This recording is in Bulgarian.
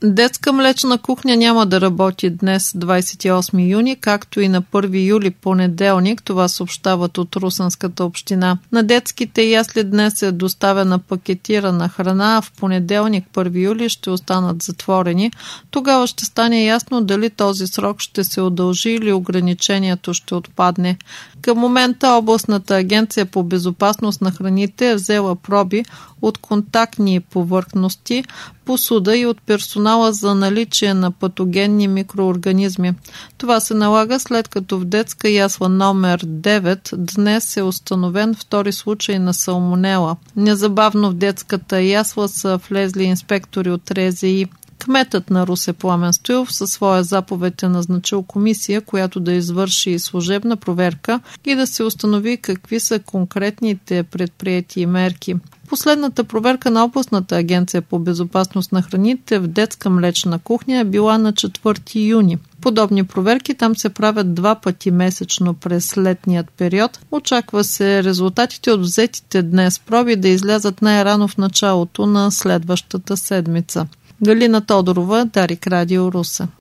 Детска млечна кухня няма да работи днес, 28 юни, както и на 1 юли, понеделник. Това съобщават от Русенската община. На детските ясли днес е доставена пакетирана храна, а в понеделник, 1 юли, ще останат затворени. Тогава ще стане ясно дали този срок ще се удължи или ограничението ще отпадне. Към момента областната агенция по безопасност на храните е взела проби от контактни повърхности, посуда и от персонала за наличие на патогенни микроорганизми. Това се налага след като в детска ясла номер 9 днес е установен втори случай на салмонела. Незабавно в детската ясла са влезли инспектори от РЗИ. Кметът на Русе Пламен Стоилов със своя заповед е назначил комисия, която да извърши служебна проверка и да се установи какви са конкретните предприети мерки. Последната проверка на областната агенция по безопасност на храните в детска млечна кухня е била на 4 юни. Подобни проверки там се правят 2 пъти месечно през летният период. Очаква се резултатите от взетите днес проби да излязат най-рано в началото на следващата седмица. Галина Тодорова, Дарик Радио, Русе.